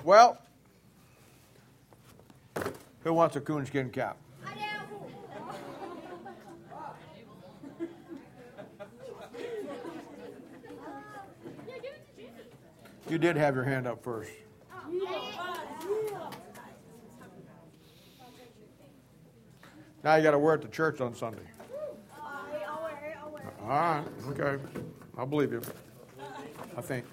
Well, who wants a coonskin cap? You did have your hand up first. Now you got to wear it to church on Sunday. All right, okay. I'll believe you. I think.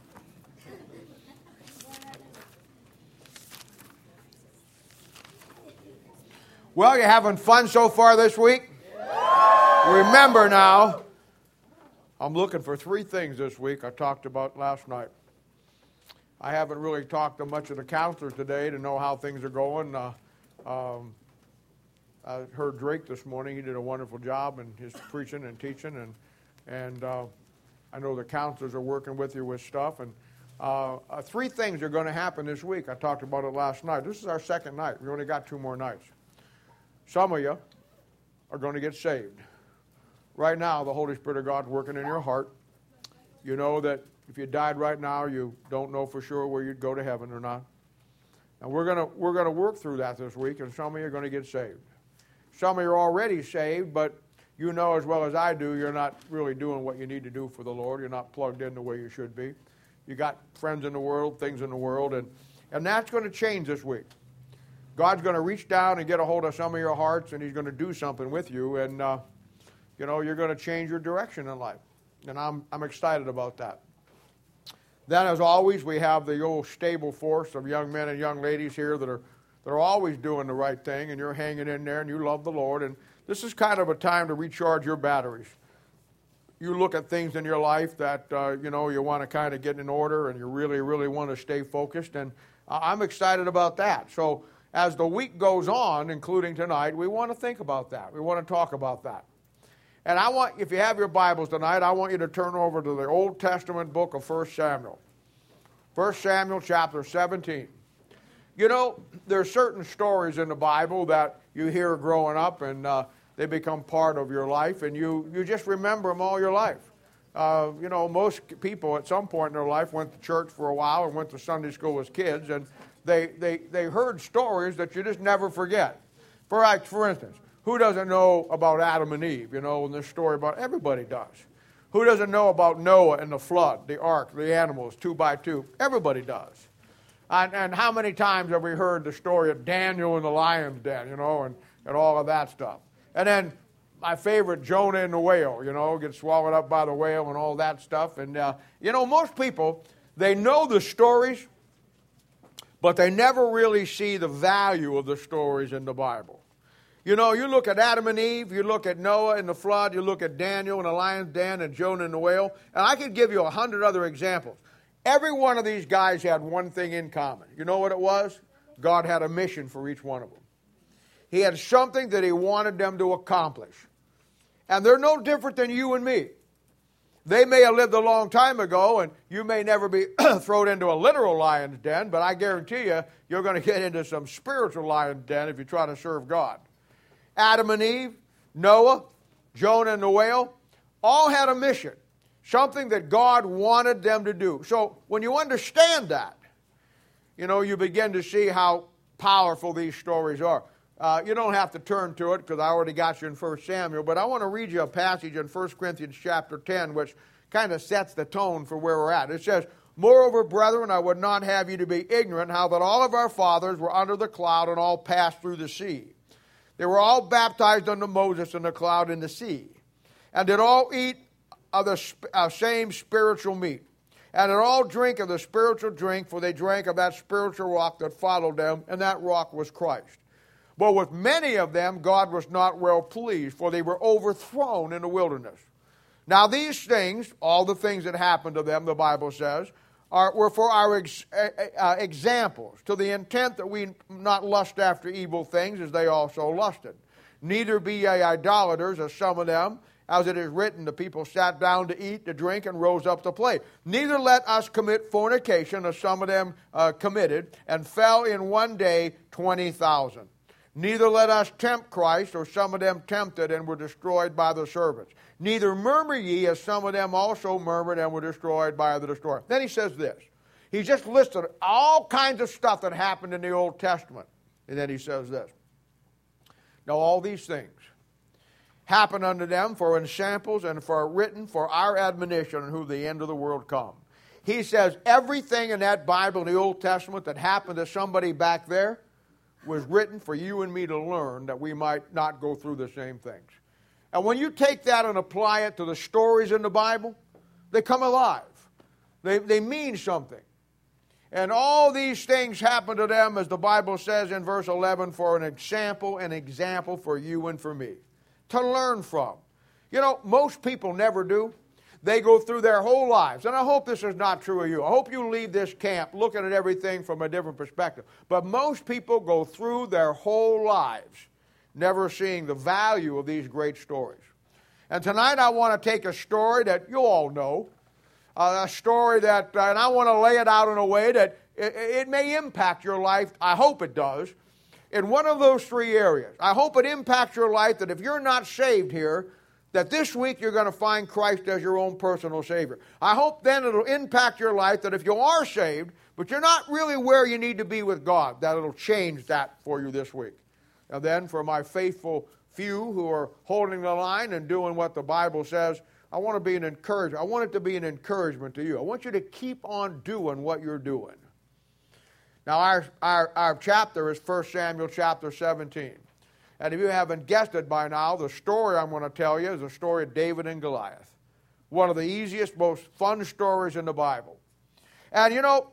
Well, you having fun so far this week? Remember now, I'm looking for 3 things this week I talked about last night. I haven't really talked to much of the counselors today to know how things are going. I heard Drake this morning. He did a wonderful job in his preaching and teaching, and I know the counselors are working with you with stuff. And 3 things are going to happen this week. I talked about it last night. This is our second night. We only got 2 more nights. Some of you are going to get saved. Right now, the Holy Spirit of God is working in your heart. You know that if you died right now, you don't know for sure where you'd go to heaven or not. And we're going to work through that this week, and some of you are going to get saved. Some of you are already saved, but you know as well as I do, you're not really doing what you need to do for the Lord. You're not plugged in the way you should be. You got friends in the world, things in the world, and that's going to change this week. God's going to reach down and get a hold of some of your hearts, and He's going to do something with you, and you're going to change your direction in life. And I'm excited about that. Then, as always, we have the old stable force of young men and young ladies here that are always doing the right thing, and you're hanging in there, and you love the Lord. And this is kind of a time to recharge your batteries. You look at things in your life that, you want to kind of get in order, and you really, really want to stay focused. And I'm excited about that. So as the week goes on, including tonight, we want to think about that. We want to talk about that. And if you have your Bibles tonight, I want you to turn over to the Old Testament book of 1 Samuel. 1 Samuel chapter 17. You know, there are certain stories in the Bible that you hear growing up, and they become part of your life, and you just remember them all your life. Most people at some point in their life went to church for a while and went to Sunday school as kids, and they heard stories that you just never forget. For instance, who doesn't know about Adam and Eve, and this story about everybody does. Who doesn't know about Noah and the flood, the ark, the animals, 2 by 2? Everybody does. And how many times have we heard the story of Daniel in the lion's den, and all of that stuff. And then my favorite, Jonah and the whale, gets swallowed up by the whale and all that stuff. And, most people, they know the stories, but they never really see the value of the stories in the Bible. You look at Adam and Eve, you look at Noah and the flood, you look at Daniel and the lion's den and Jonah and the whale, and I could give you 100 other examples. Every one of these guys had one thing in common. You know what it was? God had a mission for each one of them. He had something that He wanted them to accomplish. And they're no different than you and me. They may have lived a long time ago, and you may never be thrown into a literal lion's den, but I guarantee you're going to get into some spiritual lion's den if you try to serve God. Adam and Eve, Noah, Jonah and the whale, all had a mission, something that God wanted them to do. So when you understand that, you begin to see how powerful these stories are. You don't have to turn to it because I already got you in 1 Samuel, but I want to read you a passage in 1 Corinthians chapter 10, which kind of sets the tone for where we're at. It says, "Moreover, brethren, I would not have you to be ignorant how that all of our fathers were under the cloud and all passed through the sea. They were all baptized unto Moses in the cloud and the sea, and did all eat of the same spiritual meat, and did all drink of the spiritual drink, for they drank of that spiritual rock that followed them, and that rock was Christ. But with many of them God was not well pleased, for they were overthrown in the wilderness. Now these things, all the things that happened to them, the Bible says, were for our examples, to the intent that we not lust after evil things as they also lusted. Neither be ye idolaters, as some of them, as it is written, the people sat down to eat, to drink, and rose up to play. Neither let us commit fornication, as some of them committed, and fell in one day 20,000. Neither let us tempt Christ, or some of them tempted and were destroyed by the serpents. Neither murmur ye, as some of them also murmured and were destroyed by the destroyer." Then he says this, He just listed all kinds of stuff that happened in the Old Testament. And then he says this. Now all these things happen unto them for ensamples and for written for our admonition on who the end of the world come. He says everything in that Bible in the Old Testament that happened to somebody back there was written for you and me to learn that we might not go through the same things. And when you take that and apply it to the stories in the Bible, they come alive. They mean something. And all these things happen to them, as the Bible says in verse 11, for an example for you and for me to learn from. You know, most people never do. They go through their whole lives. And I hope this is not true of you. I hope you leave this camp looking at everything from a different perspective. But most people go through their whole lives never seeing the value of these great stories. And tonight I want to take a story that you all know, a story that, and I want to lay it out in a way that it may impact your life. I hope it does. In one of those three areas. I hope it impacts your life that if you're not saved here, that this week you're going to find Christ as your own personal Savior. I hope then it'll impact your life that if you are saved, but you're not really where you need to be with God, that it'll change that for you this week. And then for my faithful few who are holding the line and doing what the Bible says, I want to be an encouragement. I want it to be an encouragement to you. I want you to keep on doing what you're doing. Now our chapter is 1 Samuel chapter 17. And if you haven't guessed it by now, the story I'm going to tell you is the story of David and Goliath. One of the easiest, most fun stories in the Bible. And you know,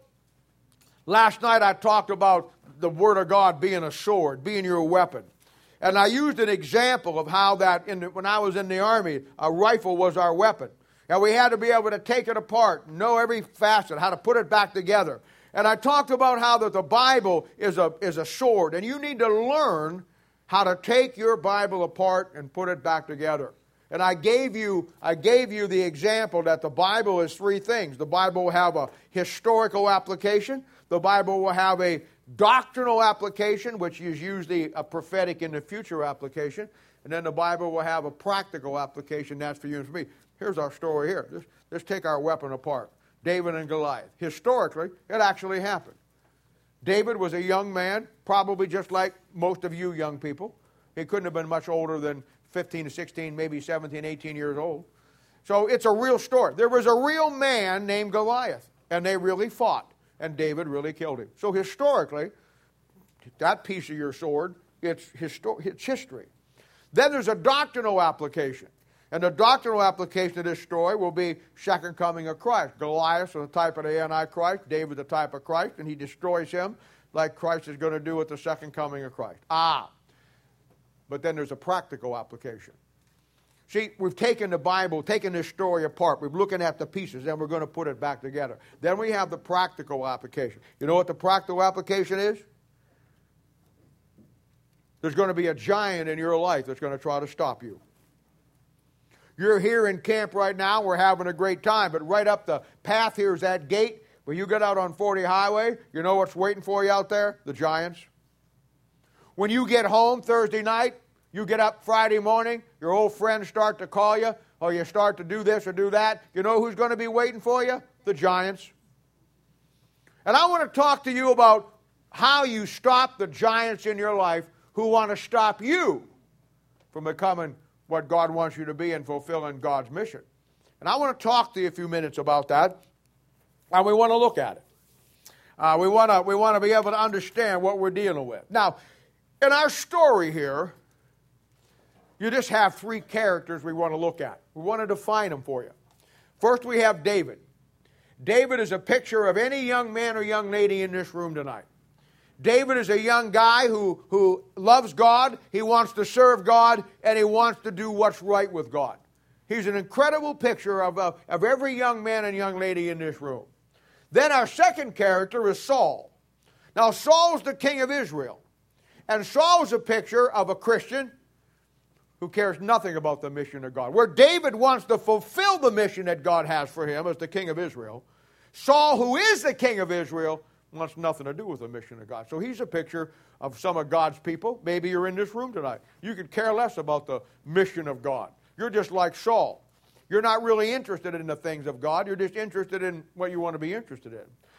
last night I talked about the Word of God being a sword, being your weapon. And I used an example of how that, when I was in the Army, a rifle was our weapon. And we had to be able to take it apart, know every facet, how to put it back together. And I talked about how that the Bible is a sword, and you need to learn how to take your Bible apart and put it back together. And I gave you the example that the Bible is three things. The Bible will have a historical application. The Bible will have a doctrinal application, which is usually a prophetic in the future application. And then the Bible will have a practical application. That's for you and for me. Here's our story here. Let's take our weapon apart. David and Goliath. Historically, it actually happened. David was a young man, probably just like most of you young people. He couldn't have been much older than 15 to 16, maybe 17, 18 years old. So it's a real story. There was a real man named Goliath, and they really fought, and David really killed him. So historically, that piece of your sword, it's history. Then there's a doctrinal application. And the doctrinal application of this story will be second coming of Christ. Goliath is the type of the Antichrist. David the type of Christ. And he destroys him like Christ is going to do with the second coming of Christ. But then there's a practical application. See, we've taken the Bible, taken this story apart. We're looking at the pieces, then we're going to put it back together. Then we have the practical application. You know what the practical application is? There's going to be a giant in your life that's going to try to stop you. You're here in camp right now. We're having a great time. But right up the path here is that gate. When you get out on 40 Highway, you know what's waiting for you out there? The giants. When you get home Thursday night, you get up Friday morning, your old friends start to call you, or you start to do this or do that. You know who's going to be waiting for you? The giants. And I want to talk to you about how you stop the giants in your life who want to stop you from becoming what God wants you to be and fulfilling God's mission. And I want to talk to you a few minutes about that, and we want to look at it. We want to be able to understand what we're dealing with. Now, in our story here, you just have three characters we want to look at. We want to define them for you. First, we have David. David is a picture of any young man or young lady in this room tonight. David is a young guy who loves God, he wants to serve God, and he wants to do what's right with God. He's an incredible picture of every young man and young lady in this room. Then our second character is Saul. Now, Saul's the king of Israel. And Saul is a picture of a Christian who cares nothing about the mission of God. Where David wants to fulfill the mission that God has for him as the king of Israel, Saul, who is the king of Israel, wants nothing to do with the mission of God. So he's a picture of some of God's people. Maybe you're in this room tonight. You could care less about the mission of God. You're just like Saul. You're not really interested in the things of God. You're just interested in what you want to be interested in.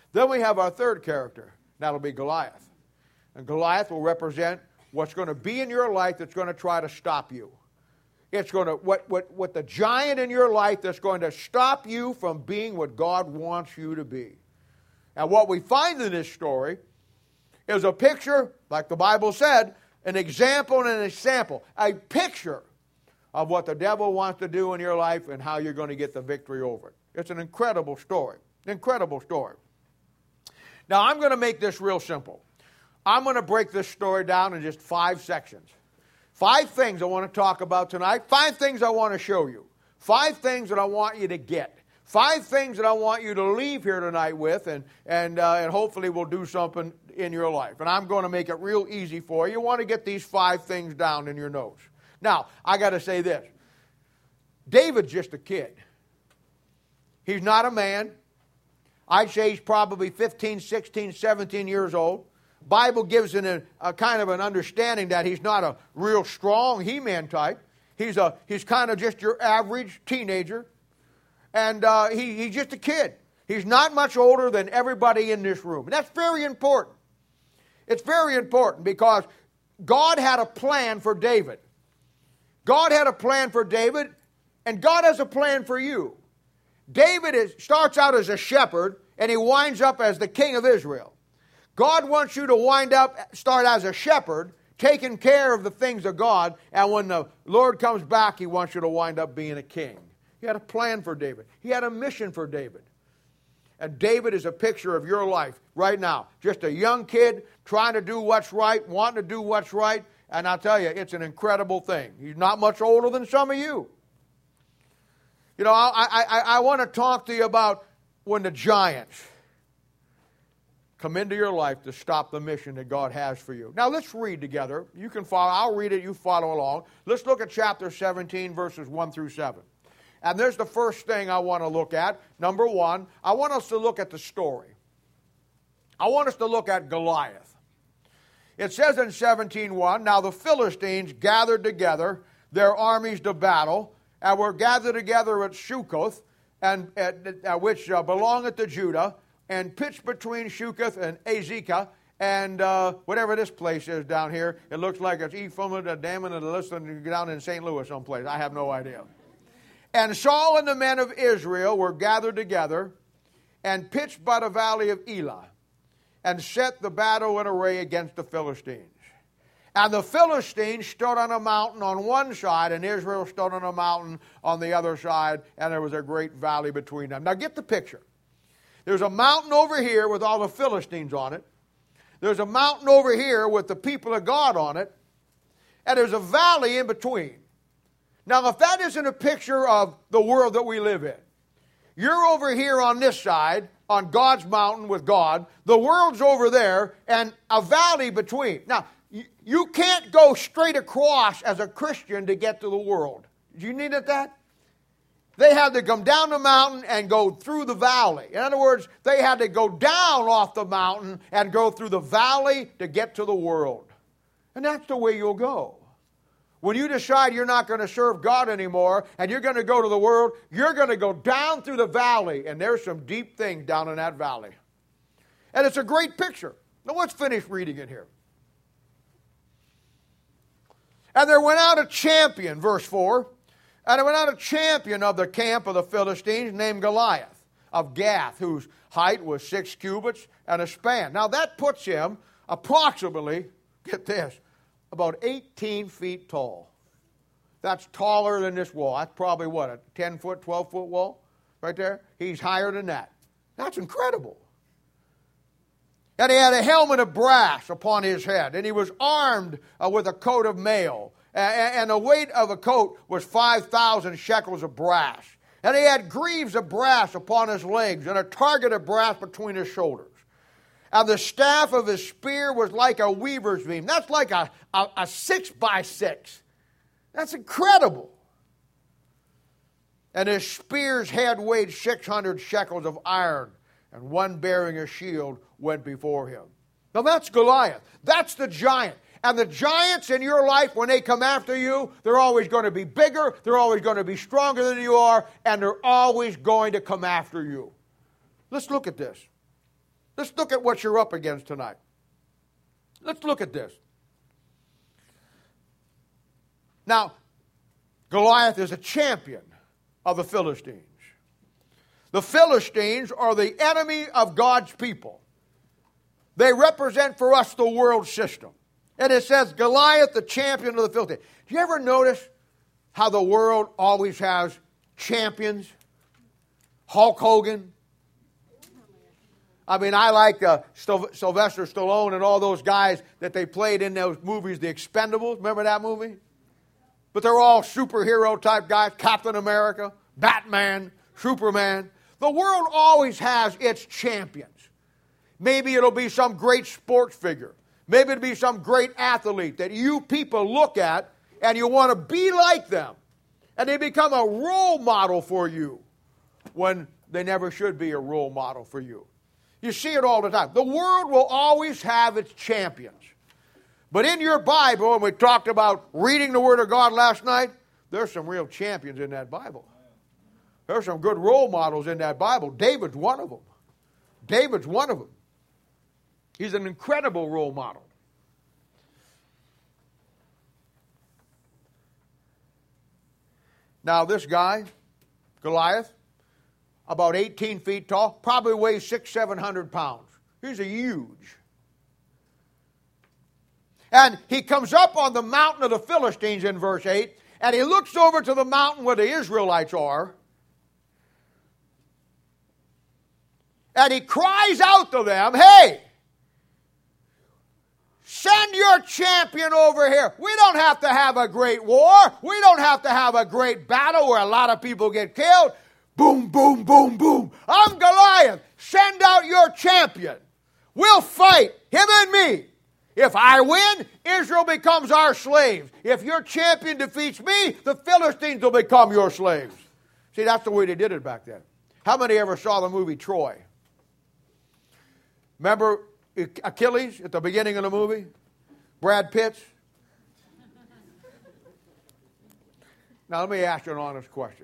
Then we have our third character. That'll be Goliath. And Goliath will represent what's going to be in your life that's going to try to stop you. It's going to, what the giant in your life that's going to stop you from being what God wants you to be. And what we find in this story is a picture, like the Bible said, an example and an example. A picture of what the devil wants to do in your life and how you're going to get the victory over it. It's an incredible story. Incredible story. Now, I'm going to make this real simple. I'm going to break this story down in just 5 sections. 5 things I want to talk about tonight. 5 things I want to show you. 5 things that I want you to get. 5 things that I want you to leave here tonight with, and hopefully will do something in your life. And I'm going to make it real easy for you. You want to get these 5 things down in your notes. Now, I got to say this. David's just a kid. He's not a man. I'd say he's probably 15, 16, 17 years old. Bible gives a kind of an understanding that he's not a real strong He-Man type. He's kind of just your average teenager. And he's just a kid. He's not much older than everybody in this room. And that's very important. It's very important because God had a plan for David. God had a plan for David, and God has a plan for you. David starts out as a shepherd, and he winds up as the king of Israel. God wants you to start as a shepherd, taking care of the things of God, and when the Lord comes back, He wants you to wind up being a king. He had a plan for David. He had a mission for David. And David is a picture of your life right now. Just a young kid trying to do what's right, wanting to do what's right, and I'll tell you, it's an incredible thing. He's not much older than some of you. You know, I want to talk to you about when the giants come into your life to stop the mission that God has for you. Now, let's read together. You can follow. I'll read it. You follow along. Let's look at chapter 17, verses 1 through 7. And there's the first thing I want to look at. Number 1, I want us to look at the story. I want us to look at Goliath. It says in 17:1, now the Philistines gathered together their armies to battle, and were gathered together at Shukoth, and which belongeth to Judah, and pitched between Shukoth and Azekah, and whatever this place is down here. It looks like it's Ephraim, Damon, and Liston down in St. Louis someplace. I have no idea. And Saul and the men of Israel were gathered together, and pitched by the valley of Elah, and set the battle in array against the Philistines. And the Philistines stood on a mountain on one side, and Israel stood on a mountain on the other side, and there was a great valley between them. Now get the picture. There's a mountain over here with all the Philistines on it. There's a mountain over here with the people of God on it. And there's a valley in between. Now, if that isn't a picture of the world that we live in, you're over here on this side, on God's mountain with God. The world's over there, and a valley between. Now, you can't go straight across as a Christian to get to the world. Do you need that? They had to come down the mountain and go through the valley. In other words, they had to go down off the mountain and go through the valley to get to the world. And that's the way you'll go. When you decide you're not going to serve God anymore and you're going to go to the world, you're going to go down through the valley, and there's some deep things down in that valley. And it's a great picture. Now let's finish reading it here. And there went out a champion, verse 4, and there went out a champion of the camp of the Philistines named Goliath of Gath, whose height was 6 cubits and a span. Now that puts him approximately, get this, about 18 feet tall. That's taller than this wall. That's probably what, a 10-foot, 12-foot wall right there? He's higher than that. That's incredible. And he had a helmet of brass upon his head, and he was armed with a coat of mail. And the weight of a coat was 5,000 shekels of brass. And he had greaves of brass upon his legs, and a target of brass between his shoulders. And the staff of his spear was like a weaver's beam. That's like a 6x6. That's incredible. And his spear's head weighed 600 shekels of iron, and one bearing a shield went before him. Now that's Goliath. That's the giant. And the giants in your life, when they come after you, they're always going to be bigger, they're always going to be stronger than you are, and they're always going to come after you. Let's look at this. Let's look at what you're up against tonight. Let's look at this. Now, Goliath is a champion of the Philistines. The Philistines are the enemy of God's people. They represent for us the world system. And it says Goliath, the champion of the Philistines. Do you ever notice how the world always has champions? Hulk Hogan. I mean, I like Sylvester Stallone and all those guys that they played in those movies, The Expendables. Remember that movie? But they're all superhero type guys. Captain America, Batman, Superman. The world always has its champions. Maybe it'll be some great sports figure. Maybe it'll be some great athlete that you people look at and you want to be like them. And they become a role model for you when they never should be a role model for you. You see it all the time. The world will always have its champions. But in your Bible, and we talked about reading the Word of God last night, there's some real champions in that Bible. There's some good role models in that Bible. David's one of them. David's one of them. He's an incredible role model. Now this guy, Goliath, about 18 feet tall, probably weighs 600-700 pounds. He's a huge. And he comes up on the mountain of the Philistines in verse 8, and he looks over to the mountain where the Israelites are, and he cries out to them, hey, send your champion over here. We don't have to have a great war. We don't have to have a great battle where a lot of people get killed. Boom, boom, boom, boom. I'm Goliath. Send out your champion. We'll fight, him and me. If I win, Israel becomes our slaves. If your champion defeats me, the Philistines will become your slaves. See, that's the way they did it back then. How many ever saw the movie Troy? Remember Achilles at the beginning of the movie? Brad Pitt? Now let me ask you an honest question.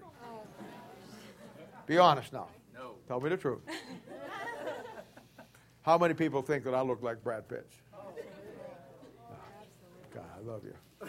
Be honest now. No. Tell me the truth. How many people think that I look like Brad Pitt? God, I love you.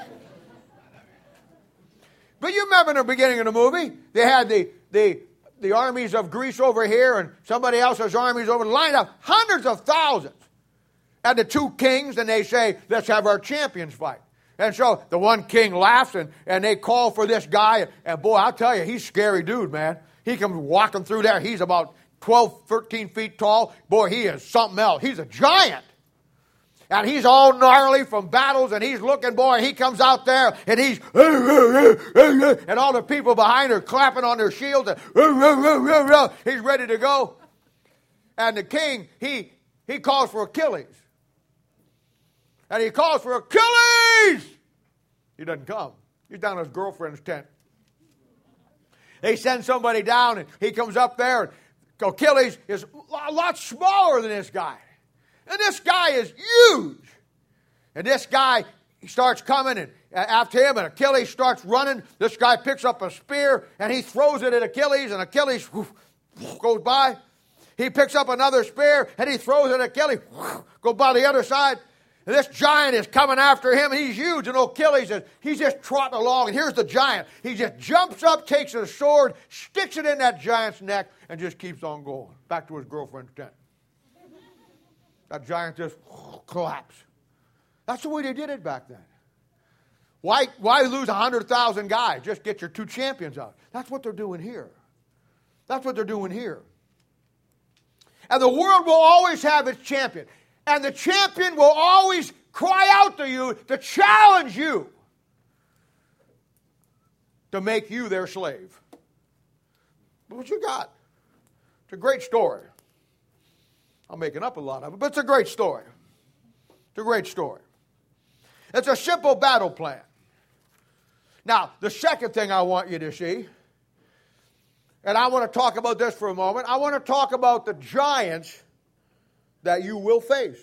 But you remember in the beginning of the movie, they had the armies of Greece over here and somebody else's armies over, lined up, hundreds of thousands. And the two kings, and they say, let's have our champions fight. And so the one king laughs, and they call for this guy. And boy, I'll tell you, he's a scary dude, man. He comes walking through there. He's about 12, 13 feet tall. Boy, he is something else. He's a giant. And he's all gnarly from battles, and he's looking, boy, he comes out there, and he's, and all the people behind are clapping on their shields, and he's ready to go. And the king, he calls for Achilles. And he calls for Achilles! He doesn't come. He's down at his girlfriend's tent. They send somebody down, and he comes up there, and Achilles is a lot smaller than this guy. And this guy is huge. And this guy, he starts coming and after him, and Achilles starts running. This guy picks up a spear, and he throws it at Achilles, and Achilles goes by. He picks up another spear, and he throws it at Achilles, goes by the other side. And this giant is coming after him, and he's huge. And Achilles he's just trotting along, and here's the giant. He just jumps up, takes his sword, sticks it in that giant's neck, and just keeps on going back to his girlfriend's tent. That giant just collapsed. That's the way they did it back then. Why lose 100,000 guys? Just get your two champions out. That's what they're doing here. That's what they're doing here. And the world will always have its champion. And the champion will always cry out to you to challenge you to make you their slave. What you got? It's a great story. I'm making up a lot of it, but it's a great story. It's a great story. It's a simple battle plan. Now, the second thing I want you to see, and I want to talk about this for a moment, I want to talk about the giants that you will face.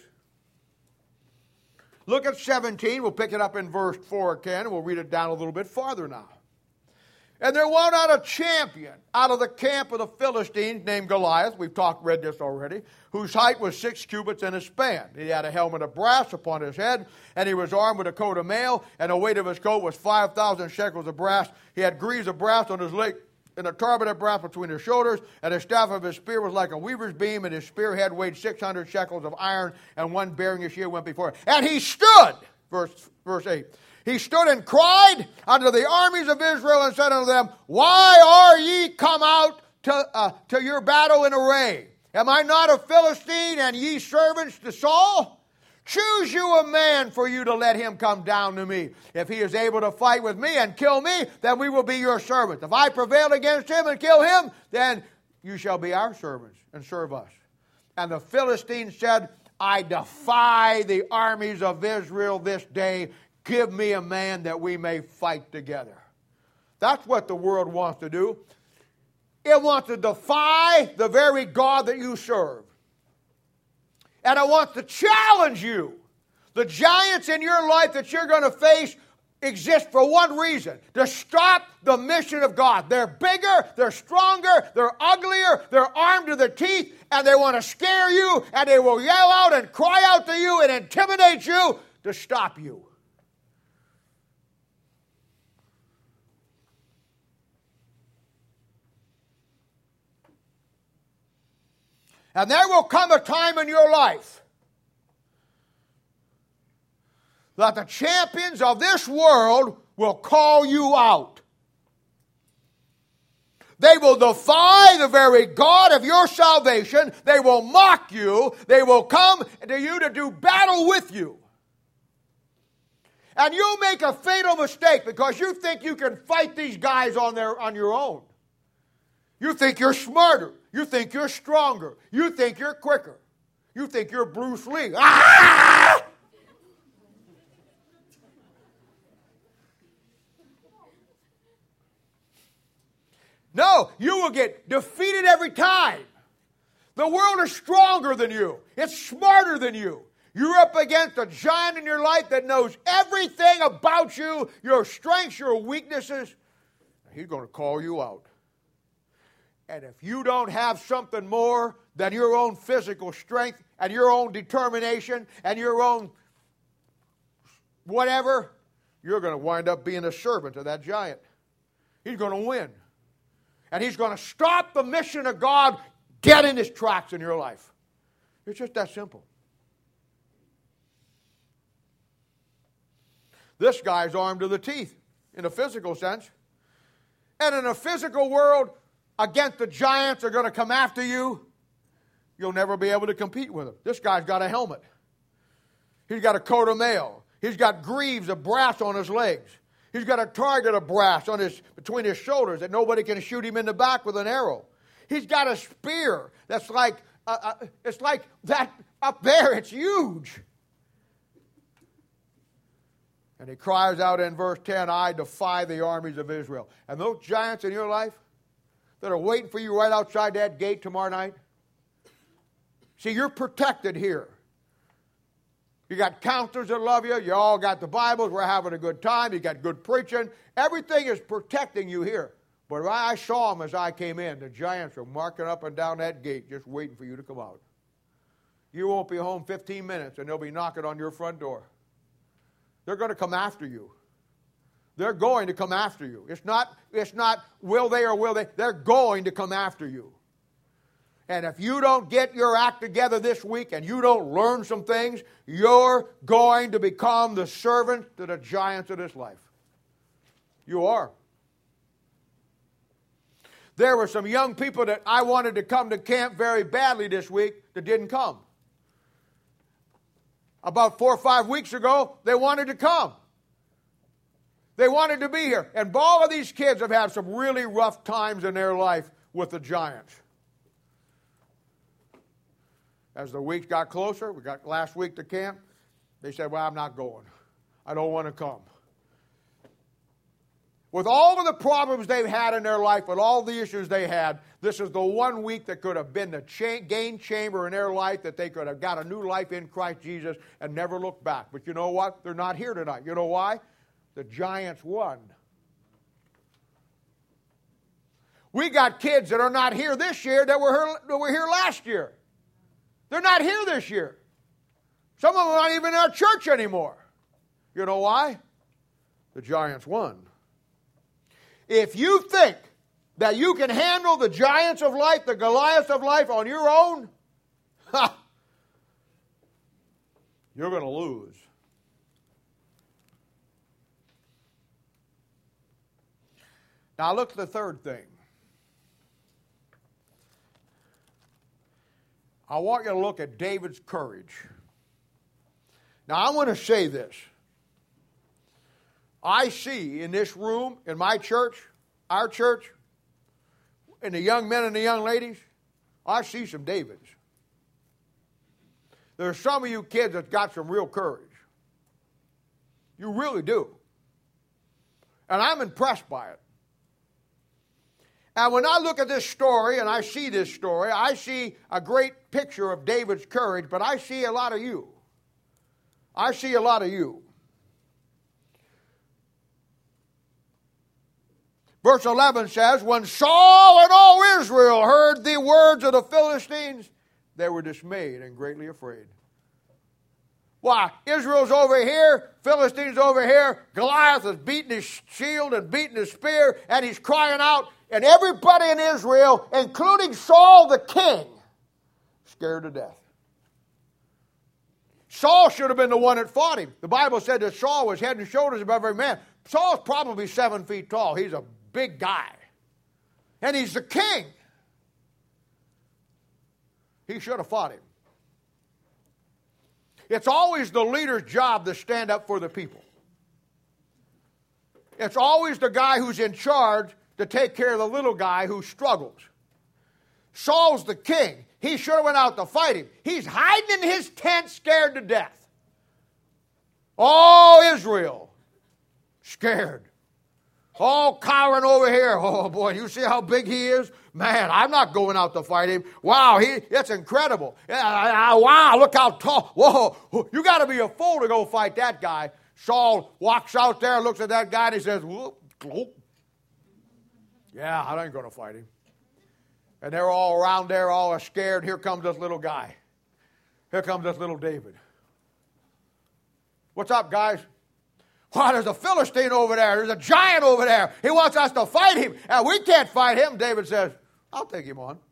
Look at 17. We'll pick it up in verse 4 again, and we'll read it down a little bit farther now. And there went out a champion out of the camp of the Philistines named Goliath. We've read this already. Whose height was 6 cubits and a span. He had a helmet of brass upon his head, and he was armed with a coat of mail, and the weight of his coat was 5,000 shekels of brass. He had greaves of brass on his leg, and a target of brass between his shoulders, and the staff of his spear was like a weaver's beam, and his spearhead weighed 600 shekels of iron, and one bearing a shield went before him. And he stood, verse 8. He stood and cried unto the armies of Israel and said unto them, Why are ye come out to your battle in array? Am I not a Philistine, and ye servants to Saul? Choose you a man for you to let him come down to me. If he is able to fight with me and kill me, then we will be your servants. If I prevail against him and kill him, then you shall be our servants and serve us. And the Philistines said, I defy the armies of Israel this day. Give me a man that we may fight together. That's what the world wants to do. It wants to defy the very God that you serve. And it wants to challenge you. The giants in your life that you're going to face exist for one reason: to stop the mission of God. They're bigger, they're stronger, they're uglier, they're armed to the teeth, and they want to scare you, and they will yell out and cry out to you and intimidate you to stop you. And there will come a time in your life that the champions of this world will call you out. They will defy the very God of your salvation. They will mock you. They will come to you to do battle with you. And you'll make a fatal mistake because you think you can fight these guys on your own. You think you're smarter. You think you're stronger. You think you're quicker. You think you're Bruce Lee. Ah! No, you will get defeated every time. The world is stronger than you. It's smarter than you. You're up against a giant in your life that knows everything about you, your strengths, your weaknesses. He's going to call you out. And if you don't have something more than your own physical strength and your own determination and your own whatever, you're going to wind up being a servant of that giant. He's going to win. And he's going to stop the mission of God dead in his tracks in your life. It's just that simple. This guy's armed to the teeth in a physical sense. And in a physical world, against the giants are going to come after you, you'll never be able to compete with them. This guy's got a helmet. He's got a coat of mail. He's got greaves of brass on his legs. He's got a target of brass between his shoulders that nobody can shoot him in the back with an arrow. He's got a spear that's like, it's like that up there. It's huge. And he cries out in verse 10, I defy the armies of Israel. And those giants in your life that are waiting for you right outside that gate tomorrow night, see, you're protected here. You got counselors that love you. You all got the Bibles. We're having a good time. You got good preaching. Everything is protecting you here. But I saw them as I came in. The giants are marking up and down that gate just waiting for you to come out. You won't be home 15 minutes and they'll be knocking on your front door. They're going to come after you. They're going to come after you. It's not will they or will they. They're going to come after you. And if you don't get your act together this week and you don't learn some things, you're going to become the servant to the giants of this life. You are. There were some young people that I wanted to come to camp very badly this week that didn't come. About 4 or 5 weeks ago, they wanted to come. They wanted to be here. And all of these kids have had some really rough times in their life with the giants. As the weeks got closer, we got last week to camp, they said, well, I'm not going. I don't want to come. With all of the problems they've had in their life, with all the issues they had, this is the one week that could have been the gain chamber in their life, that they could have got a new life in Christ Jesus and never looked back. But you know what? They're not here tonight. You know why? The giants won. We got kids that are not here this year that were here last year. They're not here this year. Some of them are not even in our church anymore. You know why? The Giants won. If you think that you can handle the giants of life, the Goliaths of life on your own, you're going to lose. Now look at the third thing. I want you to look at David's courage. Now I want to say this. I see in this room, in my church, our church, in the young men and the young ladies, I see some Davids. There's some of you kids that got some real courage. You really do. And I'm impressed by it. And when I look at this story and I see this story, I see a great picture of David's courage, but I see a lot of you. I see a lot of you. Verse 11 says, when Saul and all Israel heard the words of the Philistines, they were dismayed and greatly afraid. Why? Israel's over here, Philistines over here, Goliath is beating his shield and beating his spear, and he's crying out, and everybody in Israel, including Saul the king, scared to death. Saul should have been the one that fought him. The Bible said that Saul was head and shoulders above every man. Saul's probably 7 feet tall. He's a big guy. And he's the king. He should have fought him. It's always the leader's job to stand up for the people. It's always the guy who's in charge to take care of the little guy who struggles. Saul's the king. He should have went out to fight him. He's hiding in his tent scared to death. All Israel scared. All cowering over here. Oh boy, you see how big he is? Man, I'm not going out to fight him. Wow, it's incredible. Wow, look how tall. Whoa, you got to be a fool to go fight that guy. Saul walks out there, looks at that guy, and he says, whoop, whoop. Yeah, I ain't going to fight him. And they're all around there, all scared. Here comes this little guy. Here comes this little David. What's up, guys? Well, there's a Philistine over there. There's a giant over there. He wants us to fight him. And we can't fight him. David says, I'll take him on.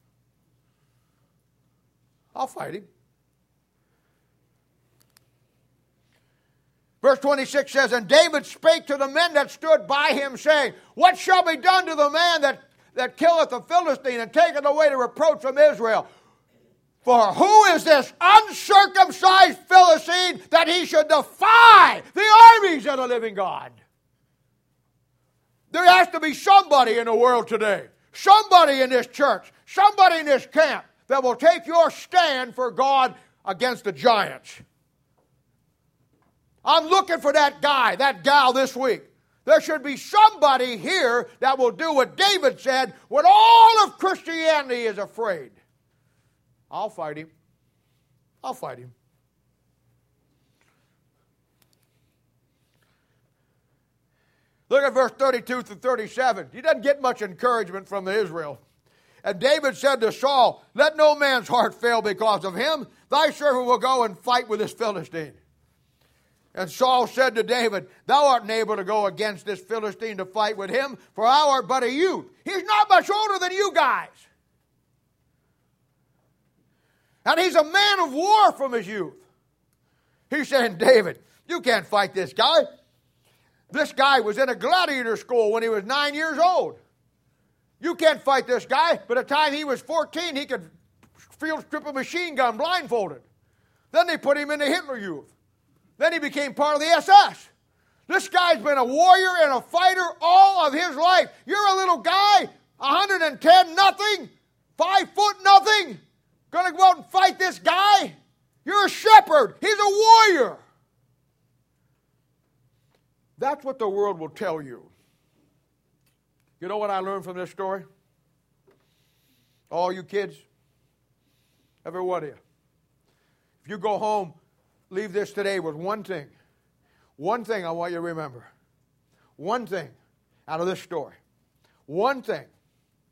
I'll fight him. Verse 26 says, and David spake to the men that stood by him, saying, what shall be done to the man that killeth the Philistine and taketh away the reproach from Israel? For who is this uncircumcised Philistine that he should defy the armies of the living God? There has to be somebody in the world today, somebody in this church, somebody in this camp that will take your stand for God against the giants. I'm looking for that guy, that gal this week. There should be somebody here that will do what David said when all of Christianity is afraid. I'll fight him. I'll fight him. Look at verse 32 through 37. He doesn't get much encouragement from Israel. And David said to Saul, let no man's heart fail because of him. Thy servant will go and fight with this Philistine. And Saul said to David, thou art unable to go against this Philistine to fight with him, for thou art but a youth. He's not much older than you guys. And he's a man of war from his youth. He's saying, David, you can't fight this guy. This guy was in a gladiator school when he was 9 years old. You can't fight this guy. By the time he was 14, he could field strip a machine gun blindfolded. Then they put him in the Hitler Youth. Then he became part of the SS. This guy's been a warrior and a fighter all of his life. You're a little guy, 110 nothing, 5 foot nothing. Going to go out and fight this guy? You're a shepherd. He's a warrior. That's what the world will tell you. You know what I learned from this story? All you kids, every one of you. If you go home, leave this today with one thing. One thing I want you to remember. One thing out of this story. One thing.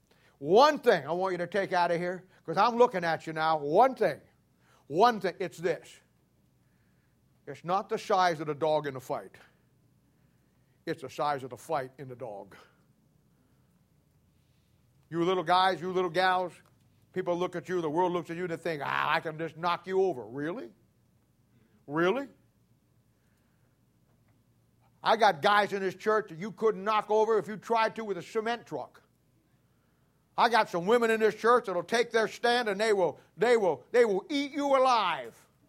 One thing I want you to take out of here, because I'm looking at you now. One thing. It's this. It's not the size of the dog in the fight. It's the size of the fight in the dog. You little guys, you little gals, people look at you, the world looks at you, and they think, I can just knock you over. Really? Really? I got guys in this church that you couldn't knock over if you tried to with a cement truck. I got some women in this church that will take their stand and they will eat you alive.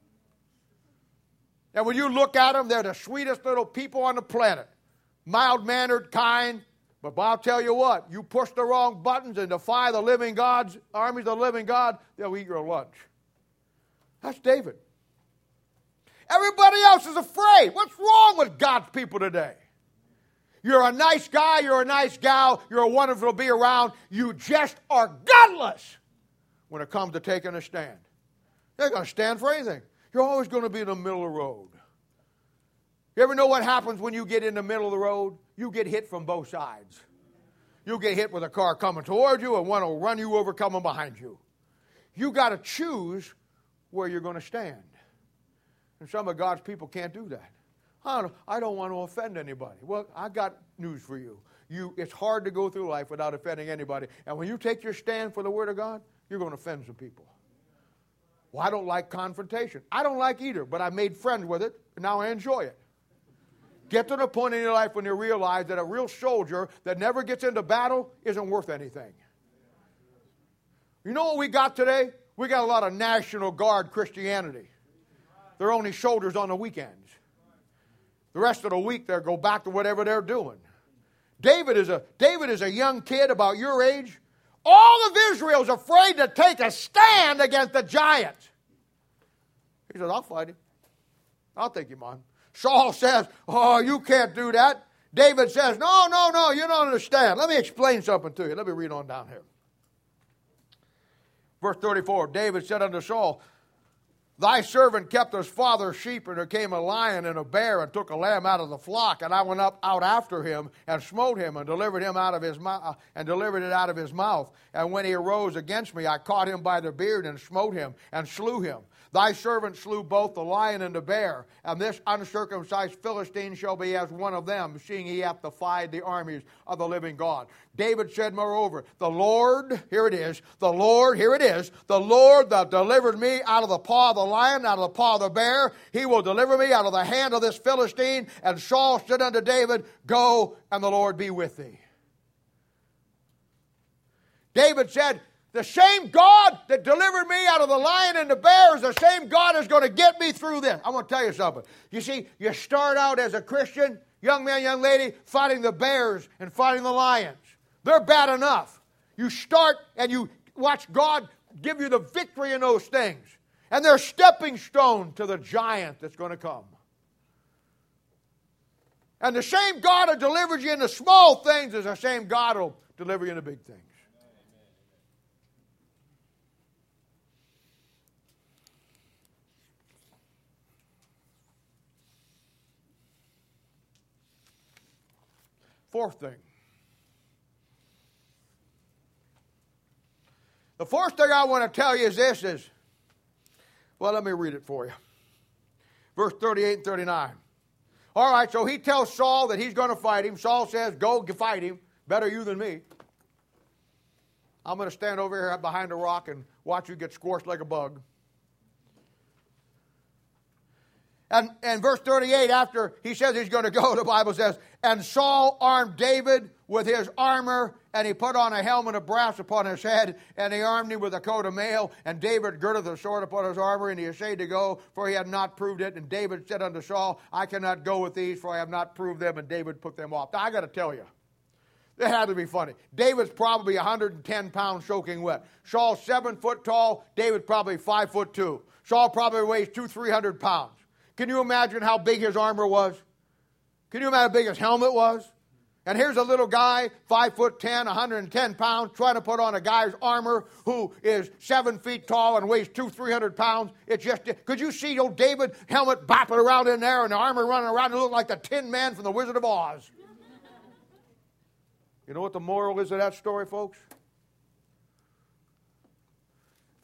And when you look at them, they're the sweetest little people on the planet. Mild-mannered, kind. But I'll tell you what, you push the wrong buttons and defy the living God's armies of the living God, they'll eat your lunch. That's David. Everybody else is afraid. What's wrong with God's people today? You're a nice guy, you're a nice gal, you're wonderful to be around. You just are godless when it comes to taking a stand. You're not going to stand for anything. You're always going to be in the middle of the road. You ever know what happens when you get in the middle of the road? You get hit from both sides. You'll get hit with a car coming toward you and one will run you over coming behind you. You got to choose where you're going to stand. And some of God's people can't do that. I don't want to offend anybody. Well, I got news for you. It's hard to go through life without offending anybody. And when you take your stand for the Word of God, you're going to offend some people. Well, I don't like confrontation. I don't like either, but I made friends with it, and now I enjoy it. Get to the point in your life when you realize that a real soldier that never gets into battle isn't worth anything. You know what we got today? We got a lot of National Guard Christianity. They're only soldiers on the weekends. The rest of the week, they'll go back to whatever they're doing. David is a young kid about your age. All of Israel's afraid to take a stand against the giant. He says, I'll fight him. I'll take him on. Saul says, oh, you can't do that. David says, no, you don't understand. Let me explain something to you. Let me read on down here. Verse 34, David said unto Saul, thy servant kept his father's sheep, and there came a lion and a bear and took a lamb out of the flock, and I went out after him and smote him and delivered him out of his mouth and delivered it out of his mouth. And when he arose against me, I caught him by the beard and smote him and slew him. Thy servant slew both the lion and the bear, and this uncircumcised Philistine shall be as one of them, seeing he hath defied the armies of the living God. David said, moreover, the Lord, here it is, the Lord that delivered me out of the paw of the lion, out of the paw of the bear, he will deliver me out of the hand of this Philistine. And Saul said unto David, go, and the Lord be with thee. David said, the same God that delivered me out of the lion and the bear is the same God that's going to get me through this. I want to tell you something. You see, you start out as a Christian, young man, young lady, fighting the bears and fighting the lions. They're bad enough. You start and you watch God give you the victory in those things. And they're stepping stone to the giant that's going to come. And the same God that delivered you in the small things is the same God who will deliver you in the big things. Fourth thing. The fourth thing I want to tell you is this well, let me read it for you. Verse 38 and 39. All right, so he tells Saul that he's going to fight him. Saul says, go fight him. Better you than me. I'm going to stand over here behind a rock and watch you get squashed like a bug. And verse 38, after he says he's going to go, the Bible says, and Saul armed David with his armor, and he put on a helmet of brass upon his head, and he armed him with a coat of mail. And David girded the sword upon his armor, and he essayed to go, for he had not proved it. And David said unto Saul, I cannot go with these, for I have not proved them. And David put them off. Now, I got to tell you, it had to be funny. David's probably 110 pounds soaking wet. Saul's 7 foot tall. David's probably 5'2". Saul probably weighs 200-300 pounds. Can you imagine how big his armor was? Can you imagine how big his helmet was? And here's a little guy, 5'10", 110 pounds, trying to put on a guy's armor who is 7 feet tall and weighs 200-300 pounds. It's just, could you see old David helmet bopping around in there and the armor running around and look like the Tin Man from the Wizard of Oz? You know what the moral is of that story, folks?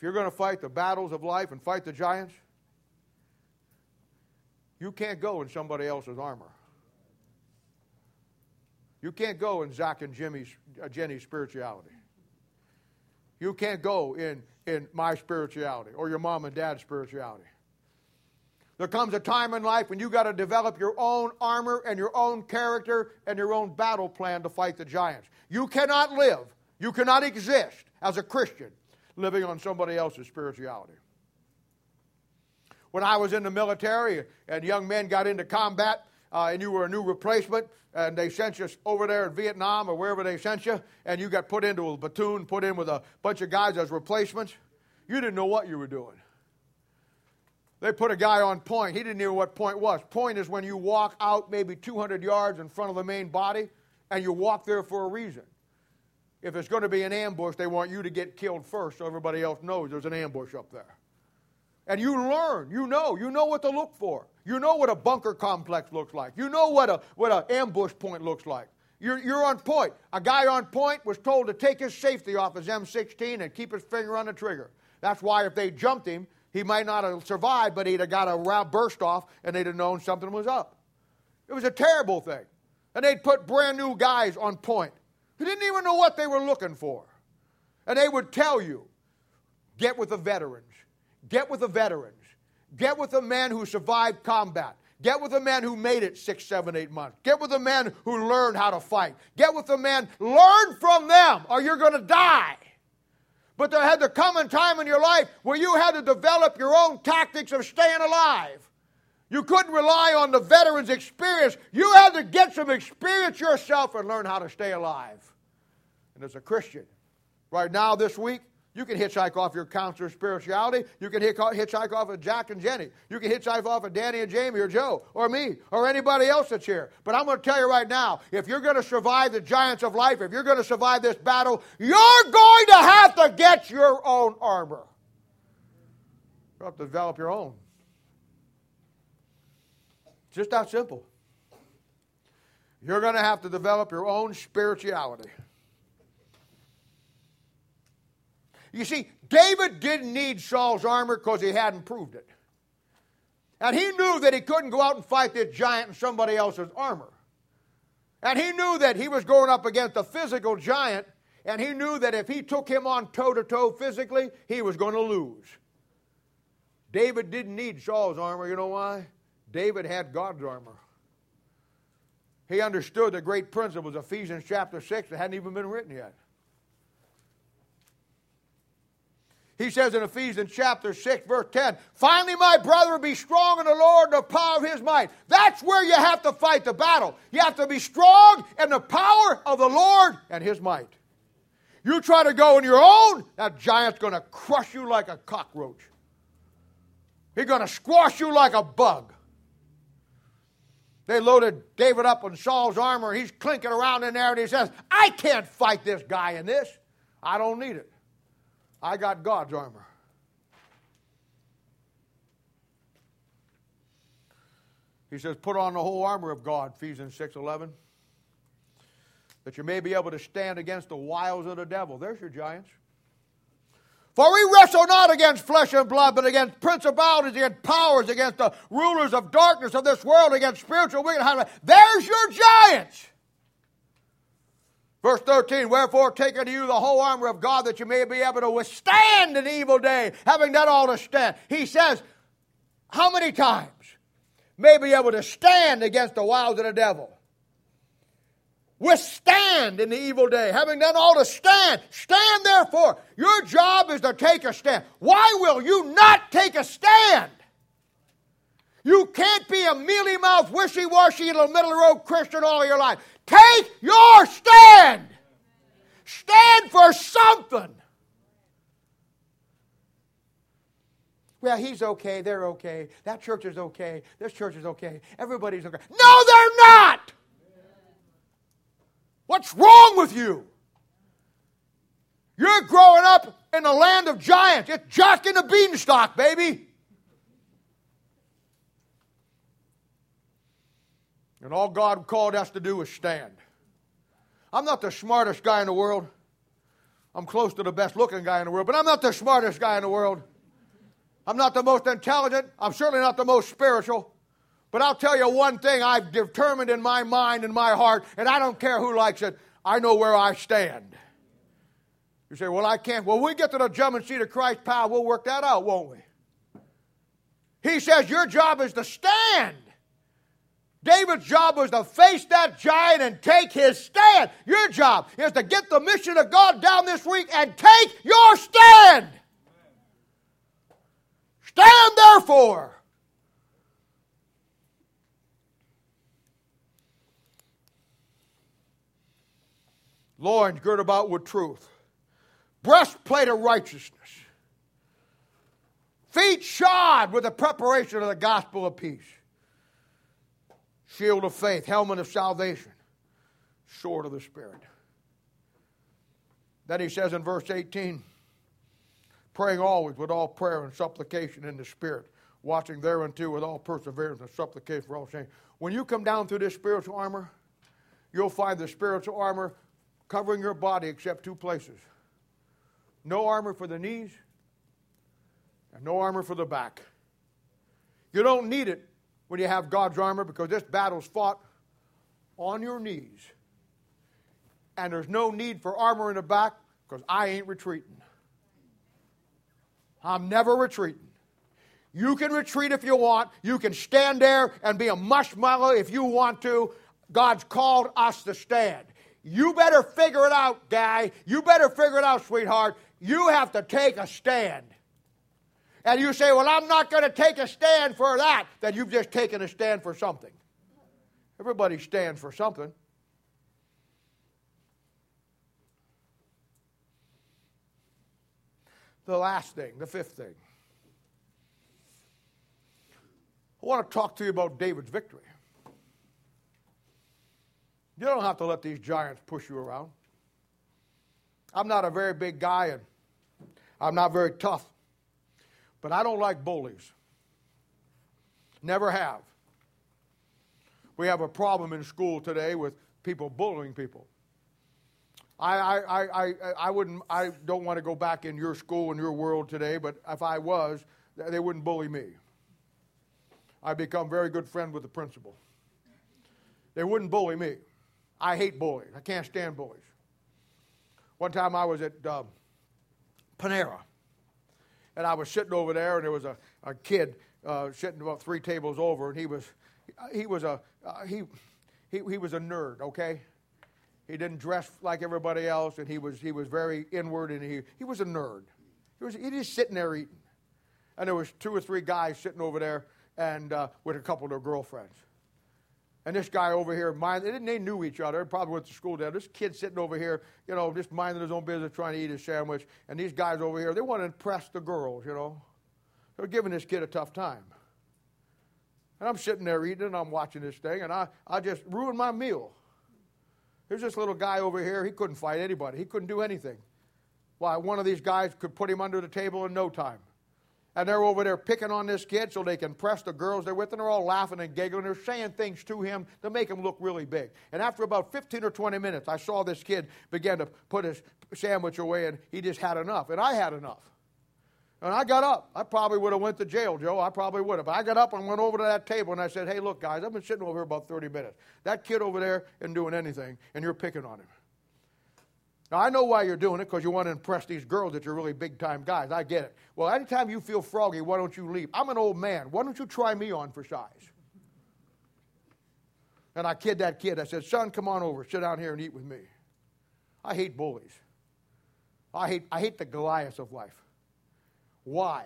if you're going to fight the battles of life and fight the giants, you can't go in somebody else's armor. You can't go in Zach and Jenny's spirituality. You can't go in my spirituality or your mom and dad's spirituality. There comes a time in life when you got to develop your own armor and your own character and your own battle plan to fight the giants. You cannot live, you cannot exist as a Christian living on somebody else's spirituality. When I was in the military and young men got into combat and you were a new replacement and they sent you over there in Vietnam or wherever they sent you and you got put into a platoon, put in with a bunch of guys as replacements, you didn't know what you were doing. They put a guy on point. He didn't know what point was. Point is when you walk out maybe 200 yards in front of the main body and you walk there for a reason. If it's going to be an ambush, they want you to get killed first so everybody else knows there's an ambush up there. And you learn, you know what to look for. You know what a bunker complex looks like. You know what an ambush point looks like. You're on point. A guy on point was told to take his safety off his M16 and keep his finger on the trigger. That's why if they jumped him, he might not have survived, but he'd have got a round burst off and they'd have known something was up. It was a terrible thing. And they'd put brand new guys on point who didn't even know what they were looking for. And they would tell you, get with the veterans. Get with the veterans. Get with the men who survived combat. Get with the men who made it 6, 7, 8 months. Get with the men who learned how to fight. Get with the men, learn from them or you're going to die. But there had to come a time in your life where you had to develop your own tactics of staying alive. You couldn't rely on the veterans' experience. You had to get some experience yourself and learn how to stay alive. And as a Christian, right now this week, you can hitchhike off your counselor's spirituality. You can hitchhike off of Jack and Jenny. You can hitchhike off of Danny and Jamie or Joe or me or anybody else that's here. But I'm going to tell you right now, if you're going to survive the giants of life, if you're going to survive this battle, you're going to have to get your own armor. You have to develop your own. Just that simple. You're going to have to develop your own spirituality. You see, David didn't need Saul's armor because he hadn't proved it. And he knew that he couldn't go out and fight this giant in somebody else's armor. And he knew that he was going up against a physical giant, and he knew that if he took him on toe-to-toe physically, he was going to lose. David didn't need Saul's armor. You know why? David had God's armor. He understood the great principles of Ephesians chapter 6 that hadn't even been written yet. He says in Ephesians chapter 6, verse 10, finally, my brother, be strong in the Lord and the power of his might. That's where you have to fight the battle. You have to be strong in the power of the Lord and his might. You try to go on your own, that giant's going to crush you like a cockroach. He's going to squash you like a bug. They loaded David up on Saul's armor, and he's clinking around in there, and he says, I can't fight this guy in this. I don't need it. I got God's armor. He says, put on the whole armor of God, Ephesians 6:11, that you may be able to stand against the wiles of the devil. There's your giants. For we wrestle not against flesh and blood, but against principalities, against powers, against the rulers of darkness of this world, against spiritual wickedness. There's your giants. Verse 13, wherefore take unto you the whole armor of God that you may be able to withstand an evil day, having done all to stand. He says, how many times may be able to stand against the wiles of the devil? Withstand in the evil day, having done all to stand. Stand therefore. Your job is to take a stand. Why will you not take a stand? You can't be a mealy-mouthed, wishy-washy, in the middle-of-the-road Christian all your life. Take your stand. Stand for something. Well, he's okay, they're okay, that church is okay, this church is okay, everybody's okay. No, they're not! What's wrong with you? You're growing up in the land of giants. It's Jack and the Beanstalk, baby. And all God called us to do is stand. I'm not the smartest guy in the world. I'm close to the best looking guy in the world, but I'm not the smartest guy in the world. I'm not the most intelligent. I'm certainly not the most spiritual. But I'll tell you one thing I've determined in my mind and my heart, and I don't care who likes it, I know where I stand. You say, well, I can't. Well, we get to the judgment seat of Christ, pal, we'll work that out, won't we? He says your job is to stand. David's job was to face that giant and take his stand. Your job is to get the mission of God down this week and take your stand. Stand therefore. Loins girt about with truth. Breastplate of righteousness. Feet shod with the preparation of the gospel of peace. Shield of faith, helmet of salvation, sword of the Spirit. Then he says in verse 18, praying always with all prayer and supplication in the Spirit, watching thereunto with all perseverance and supplication for all saints. When you come down through this spiritual armor, you'll find the spiritual armor covering your body except two places. No armor for the knees and no armor for the back. You don't need it when you have God's armor, because this battle's fought on your knees. And there's no need for armor in the back, because I ain't retreating. I'm never retreating. You can retreat if you want. You can stand there and be a marshmallow if you want to. God's called us to stand. You better figure it out, guy. You better figure it out, sweetheart. You have to take a stand. And you say, well, I'm not going to take a stand for that. Then you've just taken a stand for something. Everybody stands for something. The last thing, the fifth thing. I want to talk to you about David's victory. You don't have to let these giants push you around. I'm not a very big guy, and I'm not very tough. But I don't like bullies. Never have. We have a problem in school today with people bullying people. I don't want to go back in your school and your world today, but if I was, they wouldn't bully me. I become very good friend with the principal. They wouldn't bully me. I hate bullies. I can't stand bullies. One time I was at Panera. And I was sitting over there, and there was a kid sitting about 3 tables over, and he was a nerd. Okay, he didn't dress like everybody else, and he was very inward, and he was a nerd. He just sitting there eating, and there was 2 or 3 guys sitting over there, and with a couple of their girlfriends. And this guy over here, they knew each other, probably went to school together. This kid sitting over here, just minding his own business, trying to eat his sandwich. And these guys over here, they want to impress the girls, They're giving this kid a tough time. And I'm sitting there eating, and I'm watching this thing, and I just ruined my meal. There's this little guy over here, he couldn't fight anybody. He couldn't do anything. Why, one of these guys could put him under the table in no time. And they're over there picking on this kid so they can impress the girls they're with, and they're all laughing and giggling. They're saying things to him to make him look really big. And after about 15 or 20 minutes, I saw this kid begin to put his sandwich away, and he just had enough. And I had enough. And I got up. I probably would have went to jail, Joe. I probably would have. But I got up and went over to that table, and I said, hey, look, guys, I've been sitting over here about 30 minutes. That kid over there isn't doing anything, and you're picking on him. Now, I know why you're doing it, because you want to impress these girls that you're really big-time guys. I get it. Well, anytime you feel froggy, why don't you leave? I'm an old man. Why don't you try me on for size? And I kid that kid. I said, son, come on over. Sit down here and eat with me. I hate bullies. I hate the Goliaths of life. Why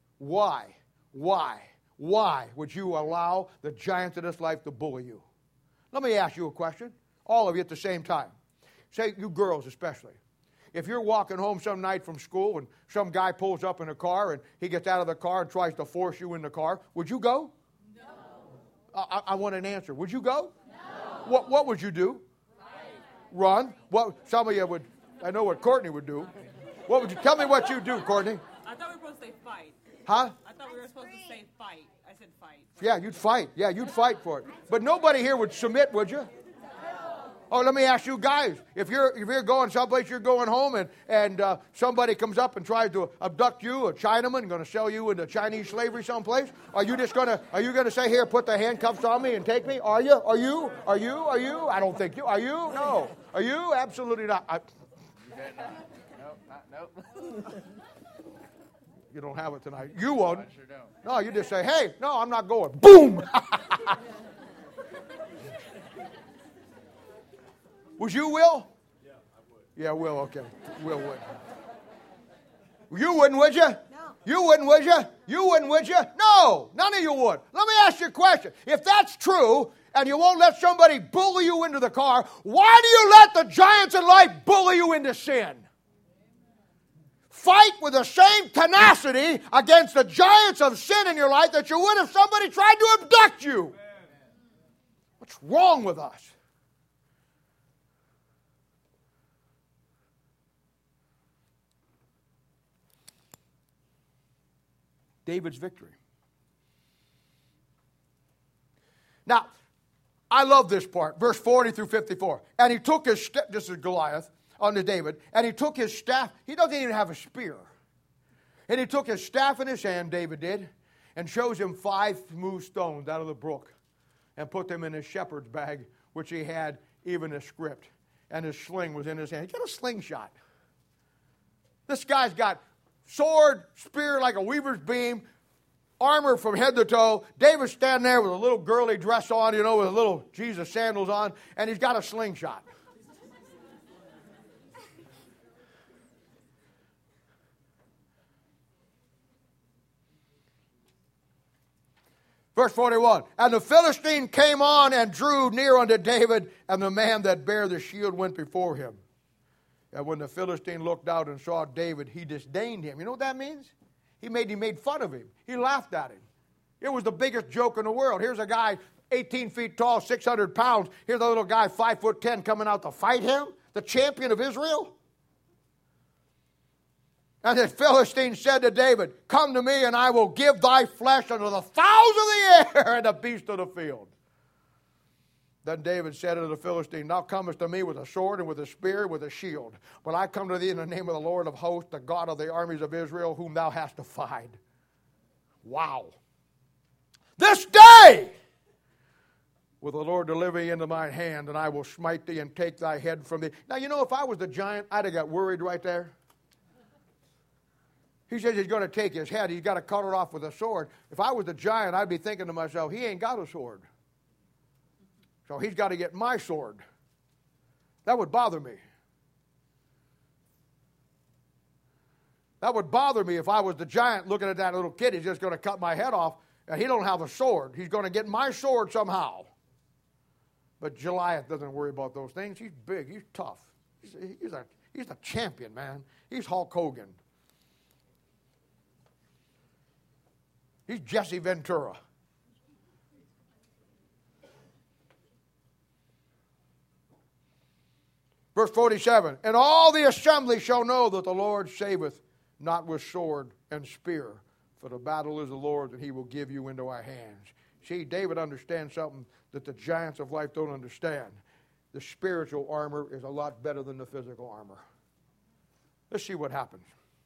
would you allow the giants of this life to bully you? Let me ask you a question, all of you at the same time. Say, you girls especially. If you're walking home some night from school and some guy pulls up in a car and he gets out of the car and tries to force you in the car, would you go? No. I want an answer. Would you go? No. What would you do? Run? Some of you would. I know what Courtney would do. What would you tell me what you do, Courtney? I thought we were supposed to say fight. Huh? I thought we were supposed to say fight. I said fight. Yeah, you'd fight. Yeah, you'd fight for it. But nobody here would submit, would you? Oh, let me ask you guys, if you're going someplace, you're going home, and somebody comes up and tries to abduct you, a Chinaman, going to sell you into Chinese slavery someplace, are you going to say, here, put the handcuffs on me and take me? Are you? I don't think you. Are you? No. Are you? Absolutely not. Nope. You don't have it tonight. You won't. I sure don't. No, you just say, hey, no, I'm not going. Boom! Was you, Will? Yeah, I would. Yeah, Will, okay. Will would. You wouldn't, would you? No. You wouldn't, would you? You wouldn't, would you? No, none of you would. Let me ask you a question. If that's true, and you won't let somebody bully you into the car, why do you let the giants in life bully you into sin? Fight with the same tenacity against the giants of sin in your life that you would if somebody tried to abduct you. What's wrong with us? David's victory. Now, I love this part, verse 40 through 54. And he took his staff, this is Goliath, unto David, and he took his staff, he doesn't even have a spear. And he took his staff in his hand, David did, and chose him 5 smooth stones out of the brook, and put them in his shepherd's bag, which he had even a script. And his sling was in his hand. He got a slingshot. This guy's got sword, spear like a weaver's beam, armor from head to toe. David's standing there with a little girly dress on, with a little Jesus sandals on, and he's got a slingshot. Verse 41, and the Philistine came on and drew near unto David, and the man that bare the shield went before him. And when the Philistine looked out and saw David, he disdained him. You know what that means? He made fun of him. He laughed at him. It was the biggest joke in the world. Here's a guy 18 feet tall, 600 pounds. Here's a little guy 5'10" coming out to fight him, the champion of Israel. And the Philistine said to David, come to me, and I will give thy flesh unto the fowls of the air and the beasts of the field. Then David said unto the Philistine, thou comest to me with a sword and with a spear and with a shield. But I come to thee in the name of the Lord of hosts, the God of the armies of Israel, whom thou hast defied. Wow. This day will the Lord deliver thee into mine hand, and I will smite thee and take thy head from thee. Now, if I was the giant, I'd have got worried right there. He says he's going to take his head. He's got to cut it off with a sword. If I was the giant, I'd be thinking to myself, he ain't got a sword. So he's got to get my sword. That would bother me. That would bother me if I was the giant looking at that little kid. He's just going to cut my head off, and he don't have a sword. He's going to get my sword somehow. But Goliath doesn't worry about those things. He's big. He's tough. He's a champion, man. He's Hulk Hogan. He's Jesse Ventura. Verse 47, and all the assembly shall know that the Lord saveth not with sword and spear, for the battle is the Lord's, and he will give you into our hands. See, David understands something that the giants of life don't understand. The spiritual armor is a lot better than the physical armor. Let's see what happens.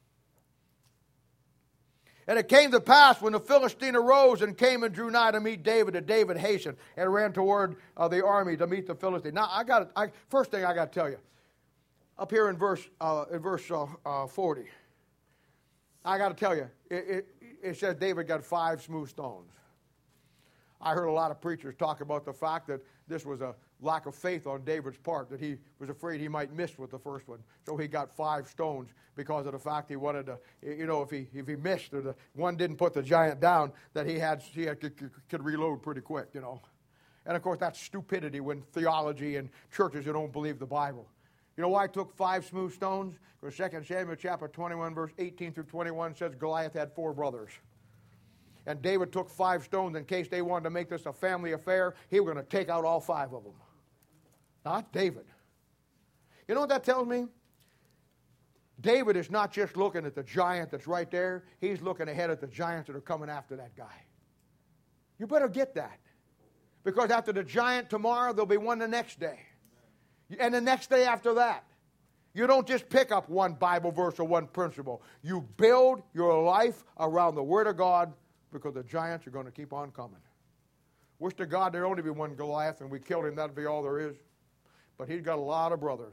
And it came to pass when the Philistine arose and came and drew nigh to meet David, that David hastened and ran toward the army to meet the Philistine. Now, first thing I got to tell you, up here in verse 40, I got to tell you, it says David got 5 smooth stones. I heard a lot of preachers talk about the fact that this was a lack of faith on David's part, that he was afraid he might miss with the first one. So he got 5 stones because of the fact he wanted to, if he missed or the one didn't put the giant down, that he could reload pretty quick, And of course, that's stupidity when theology and churches who don't believe the Bible. You know why I took 5 smooth stones? Because 2 Samuel chapter 21, verse 18 through 21 says Goliath had 4 brothers. And David took 5 stones in case they wanted to make this a family affair. He was going to take out all 5 of them. Not David. You know what that tells me? David is not just looking at the giant that's right there. He's looking ahead at the giants that are coming after that guy. You better get that. Because after the giant tomorrow, there'll be one the next day. And the next day after that. You don't just pick up one Bible verse or one principle. You build your life around the Word of God because the giants are going to keep on coming. Wish to God there'd only be one Goliath and we killed him. That'd be all there is. But he's got a lot of brothers.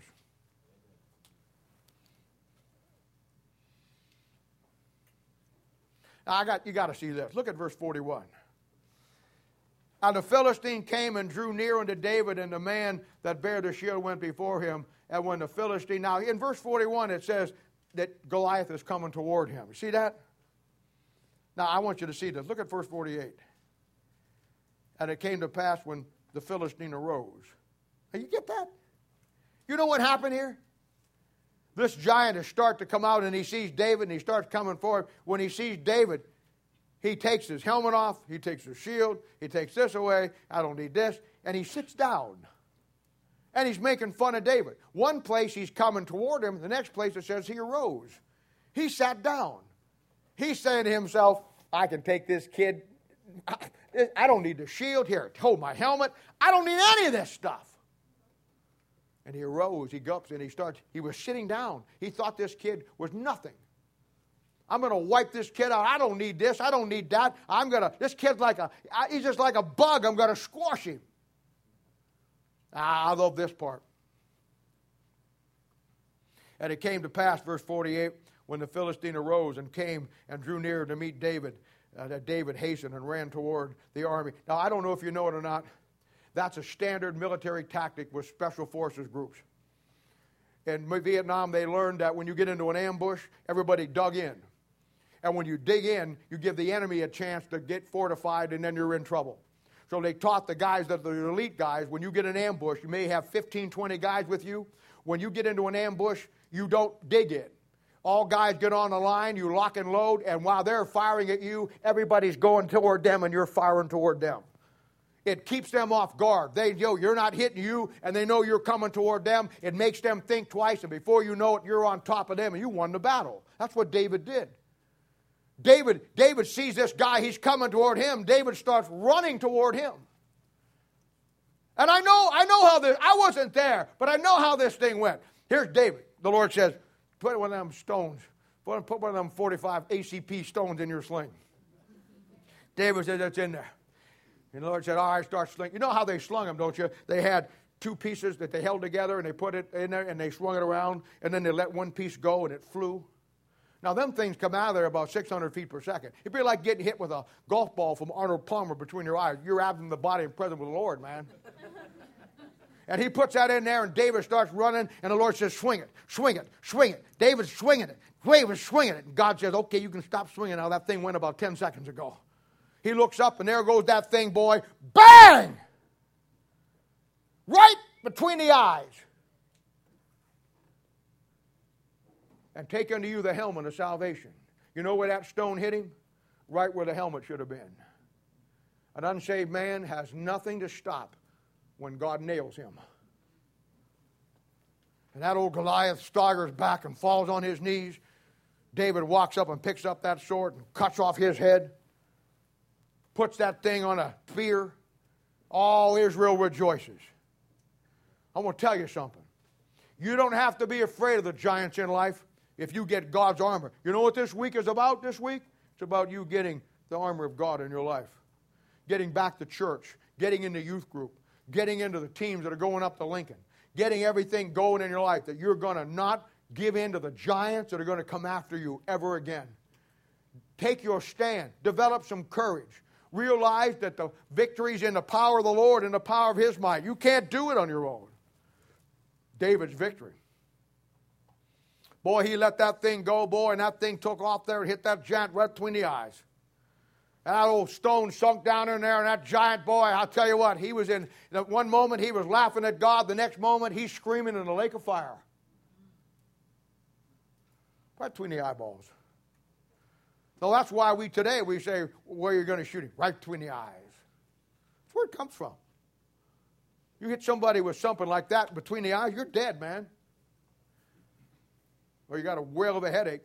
Now you got to see this. Look at verse 41. And the Philistine came and drew near unto David, and the man that bare the shield went before him. And when the Philistine, now in verse 41 it says that Goliath is coming toward him. You see that? Now I want you to see this. Look at verse 48. And it came to pass when the Philistine arose. Now you get that? You know what happened here? This giant is starting to come out, and he sees David, and he starts coming forward. When he sees David, he takes his helmet off, he takes his shield, he takes this away, I don't need this, and he sits down. And he's making fun of David. One place he's coming toward him, the next place it says he arose. He sat down. He's saying to himself, I can take this kid, I don't need the shield, here, hold my helmet, I don't need any of this stuff. And he arose, he gulps, and he was sitting down. He thought this kid was nothing. I'm going to wipe this kid out. I don't need this. I don't need that. This kid's he's just like a bug. I'm going to squash him. I love this part. And it came to pass, verse 48, when the Philistine arose and came and drew near to meet David, that David hastened and ran toward the army. Now, I don't know if you know it or not. That's a standard military tactic with special forces groups. In Vietnam, they learned that when you get into an ambush, everybody dug in. And when you dig in, you give the enemy a chance to get fortified, and then you're in trouble. So they taught the guys, that the elite guys, when you get an ambush, you may have 15, 20 guys with you. When you get into an ambush, you don't dig in. All guys get on the line, you lock and load, and while they're firing at you, everybody's going toward them, and you're firing toward them. It keeps them off guard. They know you're not hitting you, and they know you're coming toward them. It makes them think twice, and before you know it, you're on top of them, and you won the battle. That's what David did. David sees this guy, he's coming toward him. David starts running toward him. And I know how this, I wasn't there, but I know how this thing went. Here's David. The Lord says, put one of them stones, put one of them 45 ACP stones in your sling. David said, it's in there. And the Lord said, all right, start slinging. You know how they slung them, don't you? They had two pieces that they held together, and they put it in there, and they swung it around, and then they let one piece go, and it flew. Now, them things come out of there about 600 feet per second. It'd be like getting hit with a golf ball from Arnold Palmer between your eyes. You're absent the body and present with the Lord, man. And he puts that in there, and David starts running, and the Lord says, swing it, swing it, swing it. David's swinging it. David's swinging it. And God says, okay, you can stop swinging now. That thing went about 10 seconds ago. He looks up, and there goes that thing, boy. Bang! Right between the eyes. And take unto you the helmet of salvation. You know where that stone hit him? Right where the helmet should have been. An unsaved man has nothing to stop when God nails him. And that old Goliath staggers back and falls on his knees. David walks up and picks up that sword and cuts off his head. Puts that thing on a spear. All Israel rejoices. I'm going to tell you something. You don't have to be afraid of the giants in life if you get God's armor. You know what this week is about this week? It's about you getting the armor of God in your life. Getting back to church. Getting into youth group. Getting into the teams that are going up to Lincoln. Getting everything going in your life that you're going to not give in to the giants that are going to come after you ever again. Take your stand. Develop some courage. Realize that the victory's in the power of the Lord and the power of His might. You can't do it on your own. David's victory. Boy, he let that thing go, boy, and that thing took off there and hit that giant right between the eyes. And that old stone sunk down in there, and that giant, boy, I'll tell you what, he was in one moment he was laughing at God, the next moment he's screaming in the lake of fire. Right between the eyeballs. So that's why we say, where are you going to shoot him? Right between the eyes. That's where it comes from. You hit somebody with something like that between the eyes, you're dead, man. Or you got a whale of a headache.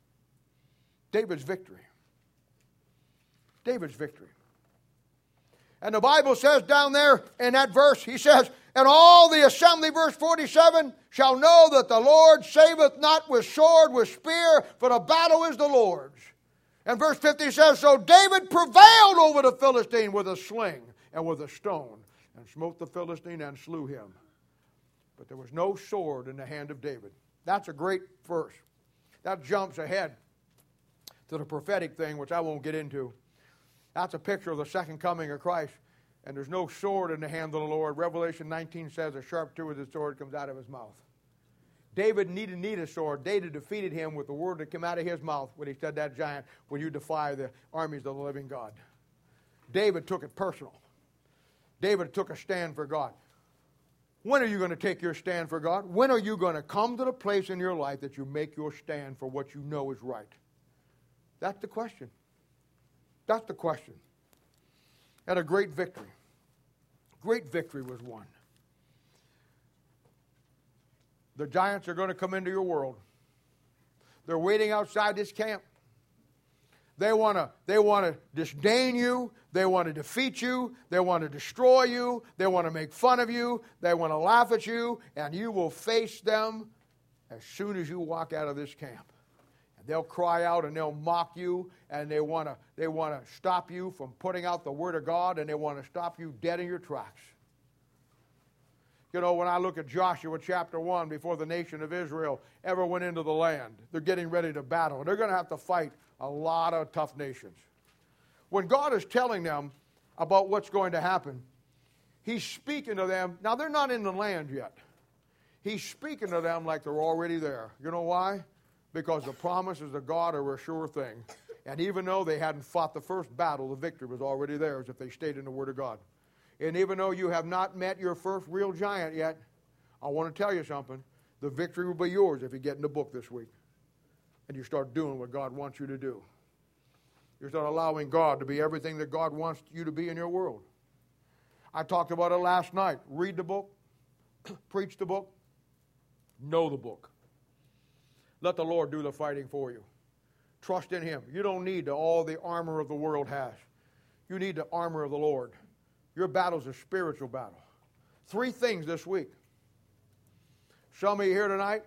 David's victory. David's victory. And the Bible says down there in that verse, he says, and all the assembly, verse 47, shall know that the Lord saveth not with sword, with spear, for the battle is the Lord's. And verse 50 says, so David prevailed over the Philistine with a sling and with a stone, and smote the Philistine and slew him. But there was no sword in the hand of David. That's a great verse. That jumps ahead to the prophetic thing, which I won't get into. That's a picture of the second coming of Christ. And there's no sword in the hand of the Lord. Revelation 19 says a sharp two-edged sword comes out of his mouth. David needed a sword. David defeated him with the word that came out of his mouth when he said, that giant, will you defy the armies of the living God? David took it personal. David took a stand for God. When are you going to take your stand for God? When are you going to come to the place in your life that you make your stand for what you know is right? That's the question. That's the question. And a great victory. Great victory was won. The giants are going to come into your world. They're waiting outside this camp. They want to disdain you. They want to defeat you. They want to destroy you. They want to make fun of you. They want to laugh at you. And you will face them as soon as you walk out of this camp. And they'll cry out and they'll mock you. And they want to stop you from putting out the Word of God. And they want to stop you dead in your tracks. You know, when I look at Joshua chapter 1, before the nation of Israel ever went into the land, they're getting ready to battle. They're going to have to fight a lot of tough nations. When God is telling them about what's going to happen, He's speaking to them. Now, they're not in the land yet. He's speaking to them like they're already there. You know why? Because the promises of God are a sure thing. And even though they hadn't fought the first battle, the victory was already theirs if they stayed in the Word of God. And even though you have not met your first real giant yet, I want to tell you something. The victory will be yours if you get in the book this week and you start doing what God wants you to do. You start allowing God to be everything that God wants you to be in your world. I talked about it last night. Read the book, preach the book, know the book. Let the Lord do the fighting for you. Trust in Him. You don't need all the armor of the world has. You need the armor of the Lord. Your battle's a spiritual battle. 3 things this week. Some of you here tonight,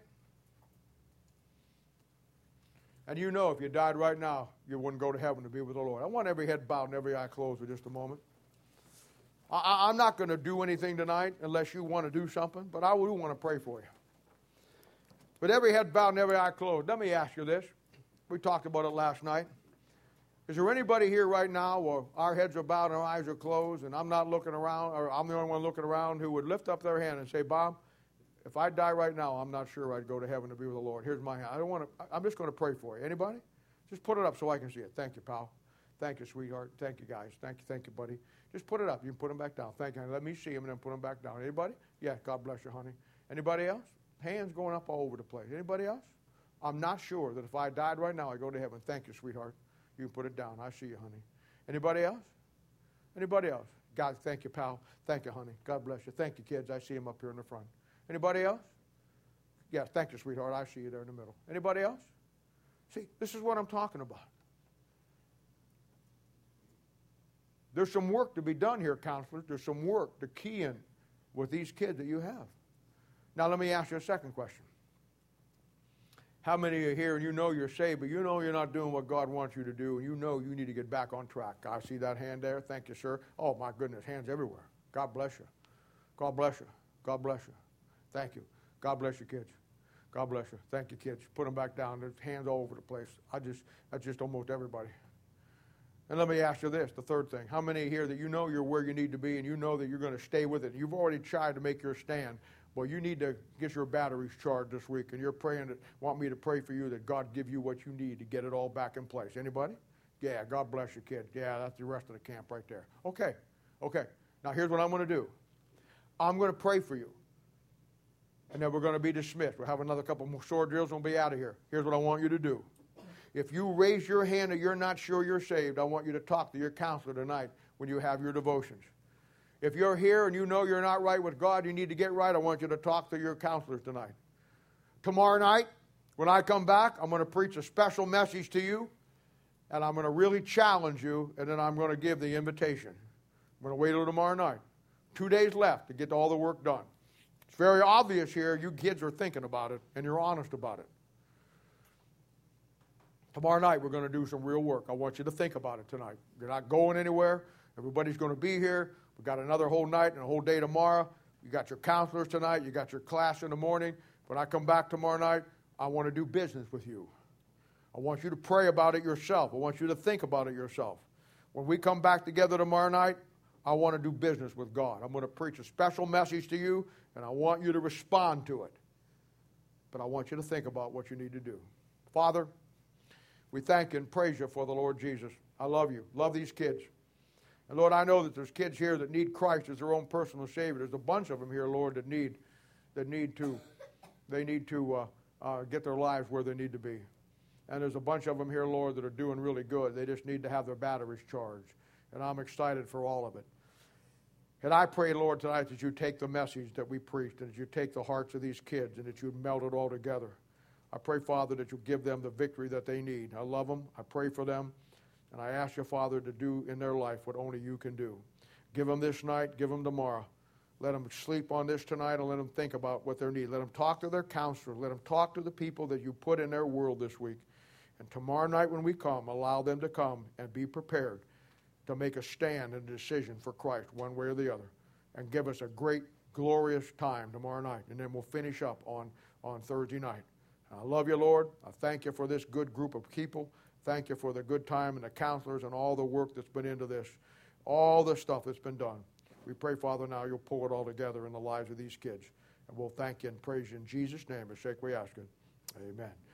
and you know if you died right now, you wouldn't go to heaven to be with the Lord. I want every head bowed and every eye closed for just a moment. I'm not going to do anything tonight unless you want to do something, but I do want to pray for you. But every head bowed and every eye closed. Let me ask you this. We talked about it last night. Is there anybody here right now where our heads are bowed and our eyes are closed and I'm not looking around, or I'm the only one looking around, who would lift up their hand and say, Bob, if I die right now, I'm not sure I'd go to heaven to be with the Lord. Here's my hand. I'm just going to pray for you. Anybody? Just put it up so I can see it. Thank you, pal. Thank you, sweetheart. Thank you, guys. Thank you, buddy. Just put it up. You can put them back down. Thank you. Let me see them and then put them back down. Anybody? Yeah, God bless you, honey. Anybody else? Hands going up all over the place. Anybody else? I'm not sure that if I died right now, I'd go to heaven. Thank you, sweetheart. You can put it down. I see you, honey. Anybody else? Anybody else? God, thank you, pal. Thank you, honey. God bless you. Thank you, kids. I see them up here in the front. Anybody else? Yeah, thank you, sweetheart. I see you there in the middle. Anybody else? See, this is what I'm talking about. There's some work to be done here, counselors. There's some work to key in with these kids that you have. Now, let me ask you a second question. How many of you here, and you know you're saved, but you know you're not doing what God wants you to do, and you know you need to get back on track? I see that hand there. Thank you, sir. Oh, my goodness, hands everywhere. God bless you. God bless you. God bless you. Thank you. God bless you, kids. God bless you. Thank you, kids. Put them back down. There's hands all over the place. That's just almost everybody. And let me ask you this, the third thing. How many here that you know you're where you need to be and you know that you're going to stay with it? You've already tried to make your stand. Well, you need to get your batteries charged this week, and you're praying that, want me to pray for you that God give you what you need to get it all back in place. Anybody? Yeah, God bless you, kid. Yeah, that's the rest of the camp right there. Okay. Now, here's what I'm going to do. I'm going to pray for you, and then we're going to be dismissed. We'll have another couple more sword drills, and we'll be out of here. Here's what I want you to do. If you raise your hand that you're not sure you're saved, I want you to talk to your counselor tonight when you have your devotions. If you're here and you know you're not right with God, you need to get right, I want you to talk to your counselors tonight. Tomorrow night, when I come back, I'm going to preach a special message to you, and I'm going to really challenge you, and then I'm going to give the invitation. I'm going to wait till tomorrow night. 2 days left to get all the work done. It's very obvious here you kids are thinking about it, and you're honest about it. Tomorrow night we're going to do some real work. I want you to think about it tonight. You're not going anywhere. Everybody's going to be here. We've got another whole night and a whole day tomorrow. You got your counselors tonight. You got your class in the morning. When I come back tomorrow night, I want to do business with you. I want you to pray about it yourself. I want you to think about it yourself. When we come back together tomorrow night, I want to do business with God. I'm going to preach a special message to you, and I want you to respond to it. But I want you to think about what you need to do. Father, we thank you and praise you for the Lord Jesus. I love you. Love these kids. And Lord, I know that there's kids here that need Christ as their own personal Savior. There's a bunch of them here, Lord, that need to get their lives where they need to be. And there's a bunch of them here, Lord, that are doing really good. They just need to have their batteries charged. And I'm excited for all of it. And I pray, Lord, tonight that you take the message that we preached and that you take the hearts of these kids and that you melt it all together. I pray, Father, that you give them the victory that they need. I love them. I pray for them. And I ask you, Father, to do in their life what only you can do. Give them this night. Give them tomorrow. Let them sleep on this tonight and let them think about what they need. Let them talk to their counselors. Let them talk to the people that you put in their world this week. And tomorrow night when we come, allow them to come and be prepared to make a stand and a decision for Christ one way or the other. And give us a great, glorious time tomorrow night. And then we'll finish up on Thursday night. I love you, Lord. I thank you for this good group of people. Thank you for the good time and the counselors and all the work that's been into this, all the stuff that's been done. We pray, Father, now you'll pull it all together in the lives of these kids. And we'll thank you and praise you in Jesus' name. As we ask it. Amen.